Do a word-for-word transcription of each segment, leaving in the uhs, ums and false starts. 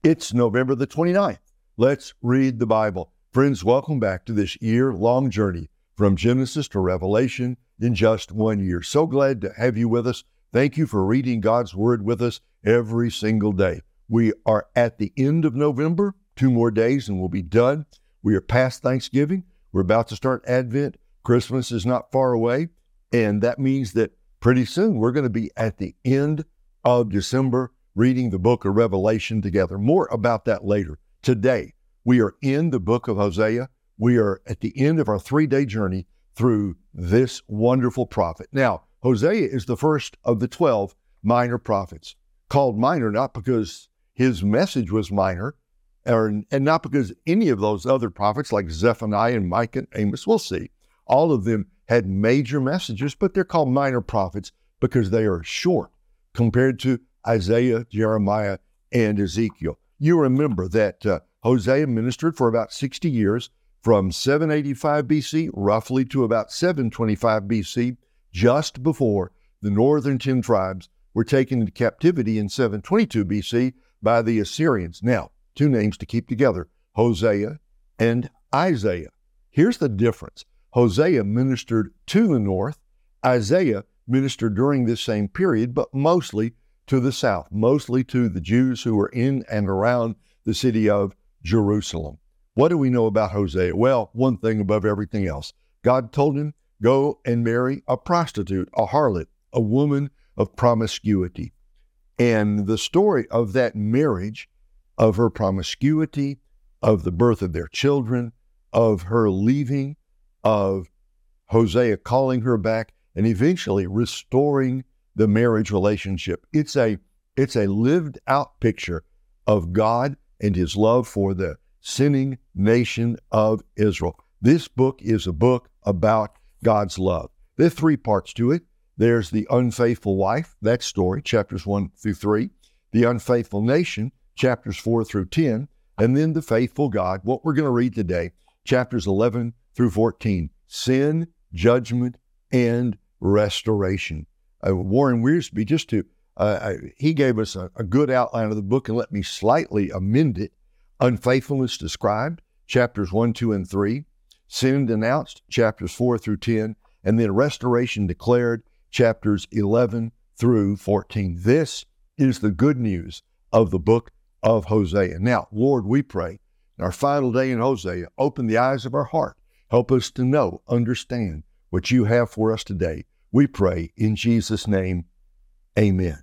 It's November the twenty-ninth. Let's read the Bible. Friends, welcome back to this year-long journey from Genesis to Revelation in just one year. So glad to have you with us. Thank you for reading God's Word with us every single day. We are at the end of November, two more days and we'll be done. We are past Thanksgiving. We're about to start Advent. Christmas is not far away, and that means that pretty soon we're going to be at the end of December reading the book of Revelation together. More about that later. Today, we are in the book of Hosea. We are at the end of our three-day journey through this wonderful prophet. Now, Hosea is the first of the twelve minor prophets, called minor not because his message was minor, or, and not because any of those other prophets like Zephaniah and Micah and Amos, we'll see, all of them had major messages, but they're called minor prophets because they are short compared to Isaiah, Jeremiah, and Ezekiel. You remember that uh, Hosea ministered for about sixty years, from seven eighty-five B C roughly to about seven twenty-five B C, just before the northern ten tribes were taken into captivity in seven twenty-two B C by the Assyrians. Now, two names to keep together, Hosea and Isaiah. Here's the difference. Hosea ministered to the north. Isaiah ministered during this same period, but mostly to the south, mostly to the Jews who were in and around the city of Jerusalem. What do we know about Hosea? Well, one thing above everything else. God told him, go and marry a prostitute, a harlot, a woman of promiscuity. And the story of that marriage, of her promiscuity, of the birth of their children, of her leaving, of Hosea calling her back, and eventually restoring the marriage relationship. It's a, it's a lived out picture of God and his love for the sinning nation of Israel. This book is a book about God's love. There are three parts to it. There's the unfaithful wife, that story, chapters one through three, the unfaithful nation, chapters four through ten, and then the faithful God, what we're going to read today, chapters eleven through fourteen, sin, judgment, and restoration. Uh, Warren Wiersbe, just to, uh, I, he gave us a, a good outline of the book, and let me slightly amend it. Unfaithfulness described, chapters one, two, and three. Sin denounced, chapters four through ten. And then restoration declared, chapters eleven through fourteen. This is the good news of the book of Hosea. Now, Lord, we pray, in our final day in Hosea, open the eyes of our heart. Help us to know, understand what you have for us today. We pray in Jesus' name, amen.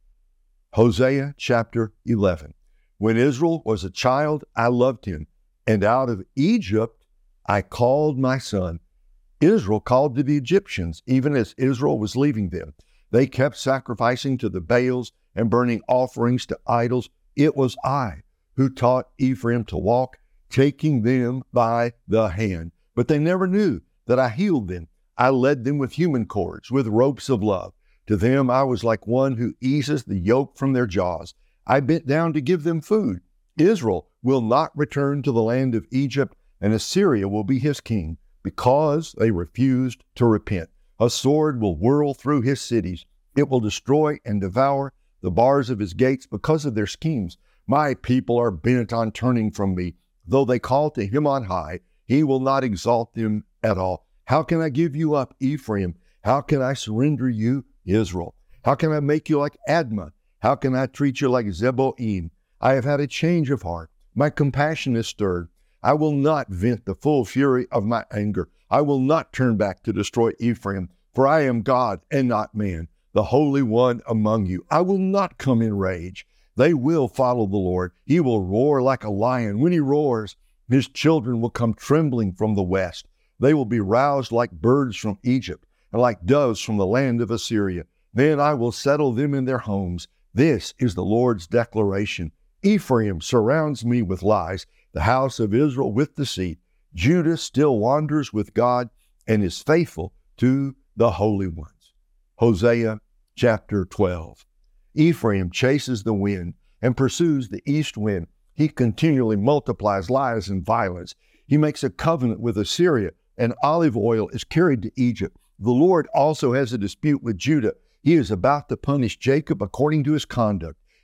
Hosea chapter eleven. When Israel was a child, I loved him, and out of Egypt I called my son. Israel called to the Egyptians, even as Israel was leaving them. They kept sacrificing to the Baals and burning offerings to idols. It was I who taught Ephraim to walk, taking them by the hand. But they never knew that I healed them. I led them with human cords, with ropes of love. To them I was like one who eases the yoke from their jaws. I bent down to give them food. Israel will not return to the land of Egypt, and Assyria will be his king, because they refused to repent. A sword will whirl through his cities. It will destroy and devour the bars of his gates because of their schemes. My people are bent on turning from me. Though they call to him on high, he will not exalt them at all. How can I give you up, Ephraim? How can I surrender you, Israel? How can I make you like Admah? How can I treat you like Zeboim? I have had a change of heart. My compassion is stirred. I will not vent the full fury of my anger. I will not turn back to destroy Ephraim, for I am God and not man, the Holy One among you. I will not come in rage. They will follow the Lord. He will roar like a lion. When he roars, his children will come trembling from the west. They will be roused like birds from Egypt and like doves from the land of Assyria. Then I will settle them in their homes. This is the Lord's declaration. Ephraim surrounds me with lies, the house of Israel with deceit. Judah still wanders with God and is faithful to the holy ones. Hosea chapter twelve. Ephraim chases the wind and pursues the east wind. He continually multiplies lies and violence. He makes a covenant with Assyria, and olive oil is carried to Egypt. The Lord also has a dispute with Judah. He is about to punish Jacob according to his conduct.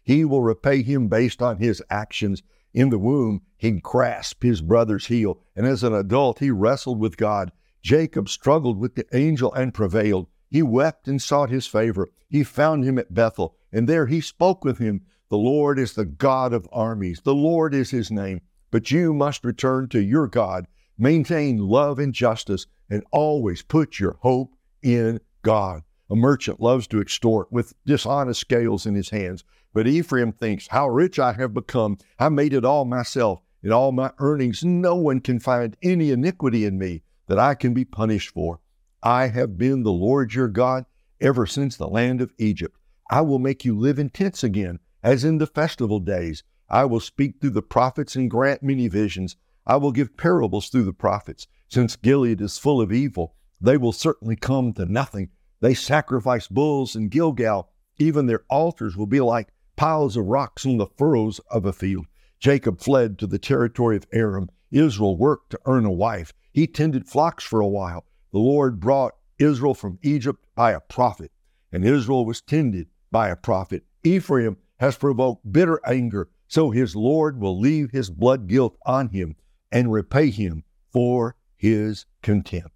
He will repay him based on his actions. In the womb, he grasped his brother's heel, and as an adult, he wrestled with God. Jacob struggled with the angel and prevailed. He wept and sought his favor. He found him at Bethel, and there he spoke with him. The Lord is the God of armies. The Lord is his name. But you must return to your God. Maintain love and justice, and always put your hope in God. A merchant loves to extort with dishonest scales in his hands. But Ephraim thinks, how rich I have become. I made it all myself. In all my earnings, no one can find any iniquity in me that I can be punished for. I have been the Lord your God ever since the land of Egypt. I will make you live in tents again, as in the festival days. I will speak through the prophets and grant many visions. I will give parables through the prophets. Since Gilead is full of evil, they will certainly come to nothing. They sacrifice bulls in Gilgal. Even their altars will be like piles of rocks on the furrows of a field. Jacob fled to the territory of Aram. Israel worked to earn a wife. He tended flocks for a while. The Lord brought Israel from Egypt by a prophet, and Israel was tended by a prophet. Ephraim has provoked bitter anger, so his Lord will leave his blood guilt on him and repay him for his contempt.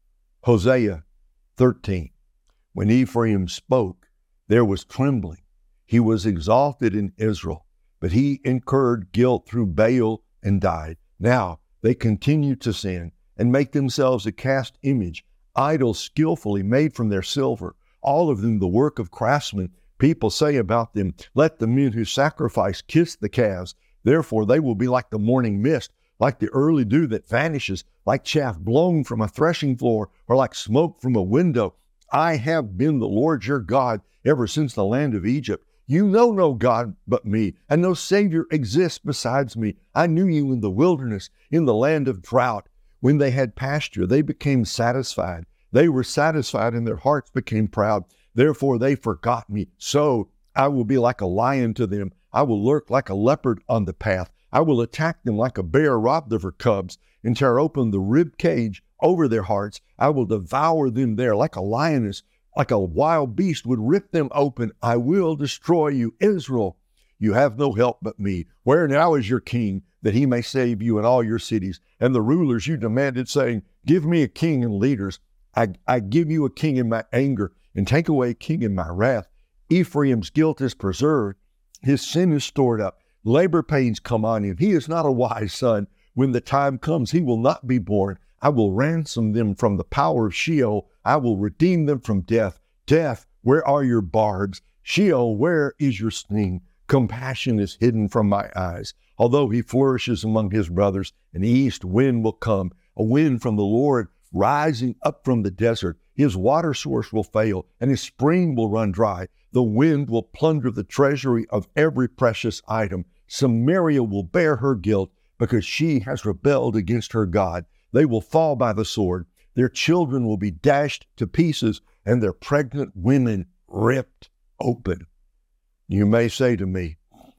Hosea thirteen. When Ephraim spoke, there was trembling. He was exalted in Israel, but he incurred guilt through Baal and died. Now they continue to sin and make themselves a cast image, idols skillfully made from their silver, all of them the work of craftsmen. People say about them, let the men who sacrifice kiss the calves. Therefore they will be like the morning mist, like the early dew that vanishes, like chaff blown from a threshing floor, or like smoke from a window. I have been the Lord your God ever since the land of Egypt. You know no God but me, and no Savior exists besides me. I knew you in the wilderness, in the land of drought. When they had pasture, they became satisfied. They were satisfied, and their hearts became proud. Therefore they forgot me. So I will be like a lion to them. I will lurk like a leopard on the path. I will attack them like a bear robbed of her cubs, and tear open the rib cage over their hearts. I will devour them there like a lioness, like a wild beast would rip them open. I will destroy you, Israel. You have no help but me. Where now is your king, that he may save you in all your cities? And the rulers you demanded, saying, give me a king and leaders. I, I give you a king in my anger, and take away a king in my wrath. Ephraim's guilt is preserved. His sin is stored up. Labor pains come on him. He is not a wise son. When the time comes, he will not be born. I will ransom them from the power of Sheol. I will redeem them from death. Death, where are your barbs? Sheol, where is your sting? Compassion is hidden from my eyes. Although he flourishes among his brothers, an east wind will come, a wind from the Lord rising up from the desert. His water source will fail, and his spring will run dry. The wind will plunder the treasury of every precious item. Samaria will bear her guilt, because she has rebelled against her God. They will fall by the sword. Their children will be dashed to pieces, and their pregnant women ripped open. You may say to me,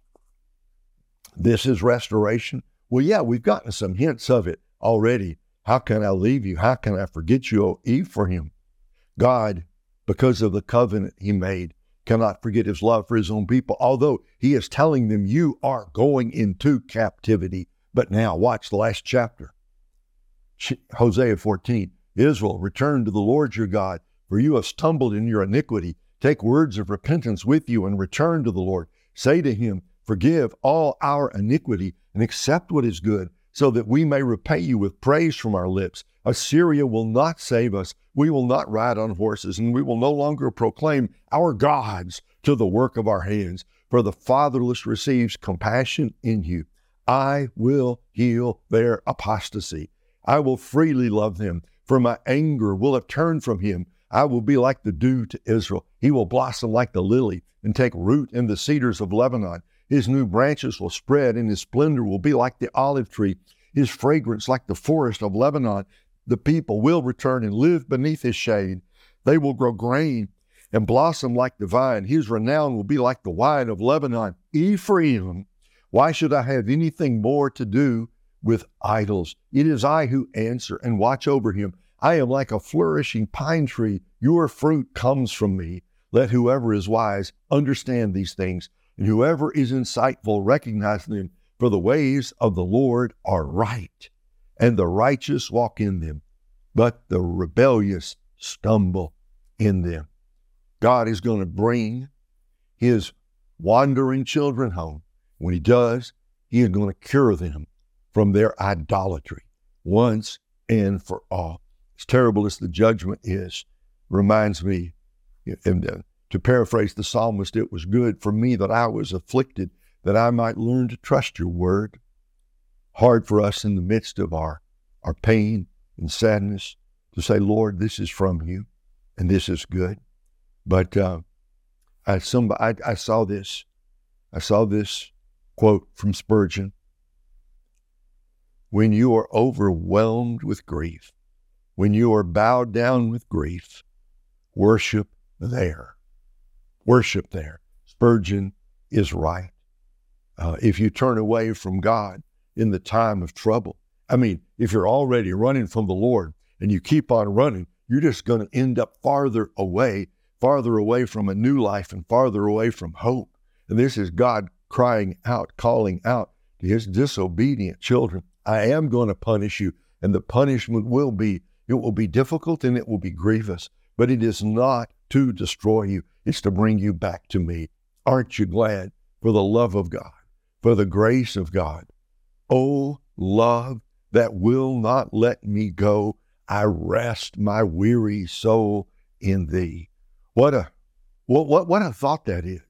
this is restoration. Well, yeah, we've gotten some hints of it already. How can I leave you? How can I forget you, O Ephraim? God, because of the covenant he made, cannot forget his love for his own people, although he is telling them you are going into captivity. But now watch the last chapter. Hosea fourteen, Israel, return to the Lord your God, for you have stumbled in your iniquity. Take words of repentance with you and return to the Lord. Say to him, forgive all our iniquity and accept what is good, so that we may repay you with praise from our lips. Assyria will not save us. We will not ride on horses, and we will no longer proclaim our gods to the work of our hands. For the fatherless receives compassion in you. I will heal their apostasy. I will freely love them, for my anger will have turned from him. I will be like the dew to Israel. He will blossom like the lily and take root in the cedars of Lebanon. His new branches will spread, and his splendor will be like the olive tree, his fragrance like the forest of Lebanon. The people will return and live beneath his shade. They will grow grain and blossom like the vine. His renown will be like the wine of Lebanon. Ephraim, why should I have anything more to do with idols? It is I who answer and watch over him. I am like a flourishing pine tree. Your fruit comes from me. Let whoever is wise understand these things. And whoever is insightful recognizes them, for the ways of the Lord are right, and the righteous walk in them, but the rebellious stumble in them. God is going to bring his wandering children home. When he does, he is going to cure them from their idolatry once and for all. As terrible as the judgment is, reminds me, and to paraphrase the psalmist, it was good for me that I was afflicted, that I might learn to trust your word. Hard for us in the midst of our, our pain and sadness to say, Lord, this is from you and this is good. But uh, I, somebody, I, I saw this. I saw this quote from Spurgeon. When you are overwhelmed with grief, when you are bowed down with grief, worship there. Worship there. Spurgeon is right. Uh, if you turn away from God in the time of trouble, I mean, if you're already running from the Lord and you keep on running, you're just going to end up farther away, farther away from a new life and farther away from hope. And this is God crying out, calling out to his disobedient children. I am going to punish you, and the punishment will be, it will be difficult and it will be grievous, but it is not to destroy you. It's to bring you back to me. Aren't you glad for the love of God, for the grace of God? Oh, love that will not let me go. I rest my weary soul in thee. What a, what, what, what a thought that is.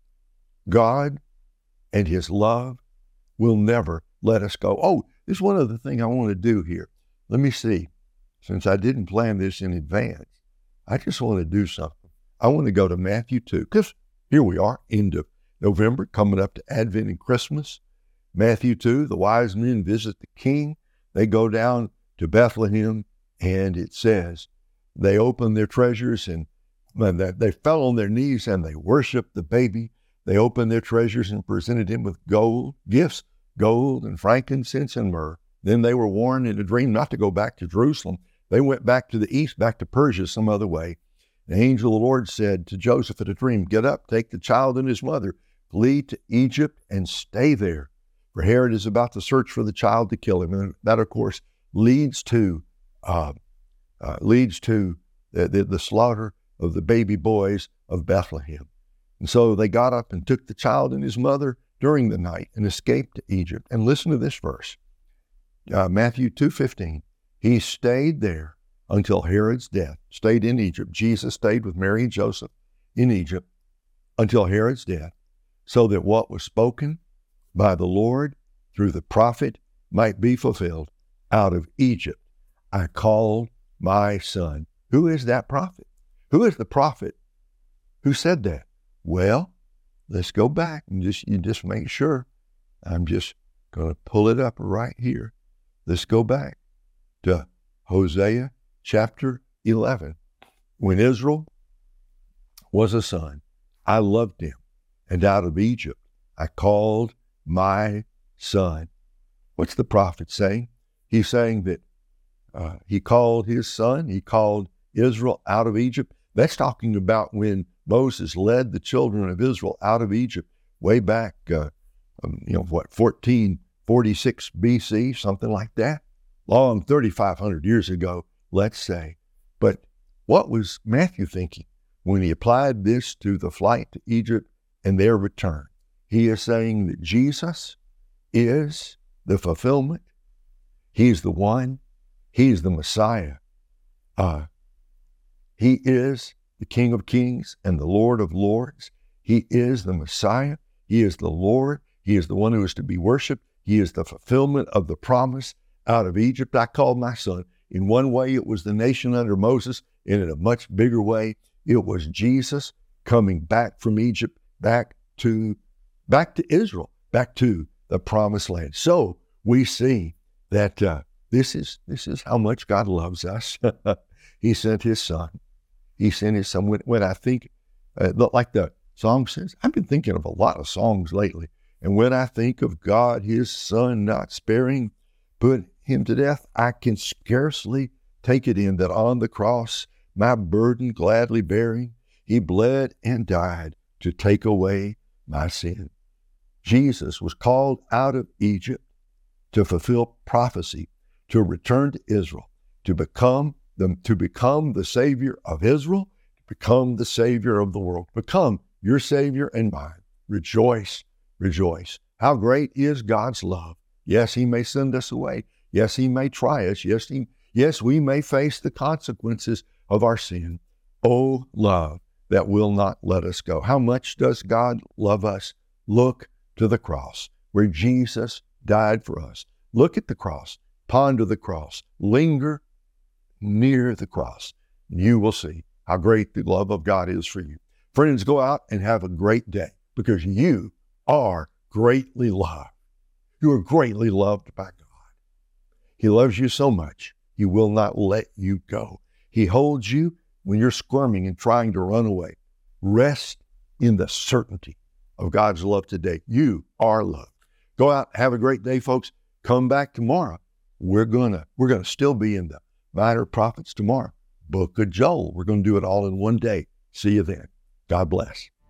God and his love will never let us go. Oh, this is one other thing I want to do here. Let me see. Since I didn't plan this in advance, I just want to do something. I want to go to Matthew two, because here we are, end of November, coming up to Advent and Christmas. Matthew two, the wise men visit the king. They go down to Bethlehem, and it says they opened their treasures, and they fell on their knees and they worshiped the baby. They opened their treasures and presented him with gold, gifts, gold and frankincense and myrrh. Then they were warned in a dream not to go back to Jerusalem. They went back to the east, back to Persia some other way. The angel of the Lord said to Joseph in a dream, get up, take the child and his mother, flee to Egypt and stay there. For Herod is about to search for the child to kill him. And that, of course, leads to uh, uh, leads to the, the, the slaughter of the baby boys of Bethlehem. And so they got up and took the child and his mother during the night and escaped to Egypt. And listen to this verse, uh, Matthew two fifteen. He stayed there until Herod's death, stayed in Egypt. Jesus stayed with Mary and Joseph in Egypt until Herod's death, so that what was spoken by the Lord through the prophet might be fulfilled. Out of Egypt I called my son. Who is that prophet? Who is the prophet who said that? Well, let's go back and just you just make sure. I'm just going to pull it up right here. Let's go back to Hosea chapter eleven. When Israel was a son, I loved him, and out of Egypt I called my son. What's the prophet saying? He's saying that uh, he called his son, he called Israel out of Egypt. That's talking about when Moses led the children of Israel out of Egypt way back, uh, um, you know, what, fourteen forty-six B C, something like that. Long thirty-five hundred years ago, let's say. But what was Matthew thinking when he applied this to the flight to Egypt and their return? He is saying that Jesus is the fulfillment. He's the one. He's the Messiah. Uh, he is the King of Kings and the Lord of Lords. He is the Messiah. He is the Lord. He is the one who is to be worshiped. He is the fulfillment of the promise. Out of Egypt I called my son. In one way, it was the nation under Moses, and in a much bigger way, it was Jesus coming back from Egypt, back to, back to Israel, back to the promised land. So we see that uh, this is this is how much God loves us. He sent his son. He sent his son. When, when I think, uh, like the song says, I've been thinking of a lot of songs lately. And when I think of God, his son not sparing, put him to death, I can scarcely take it in that on the cross, my burden gladly bearing, he bled and died to take away my sin. Jesus was called out of Egypt to fulfill prophecy, to return to Israel, to become the, to become the Savior of Israel, to become the Savior of the world, become your Savior and mine. Rejoice, rejoice. How great is God's love. Yes, He may send us away. Yes, He may try us. Yes, he, yes, we may face the consequences of our sin. Oh, love that will not let us go. How much does God love us? Look to the cross where Jesus died for us. Look at the cross. Ponder the cross. Linger near the cross. You will see how great the love of God is for you. Friends, go out and have a great day because you are greatly loved. You are greatly loved by God. He loves you so much, He will not let you go. He holds you when you're squirming and trying to run away. Rest in the certainty of God's love today. You are loved. Go out, have a great day, folks. Come back tomorrow. We're gonna, we're gonna still be in the Minor Prophets tomorrow. Book of Joel. We're gonna do it all in one day. See you then. God bless.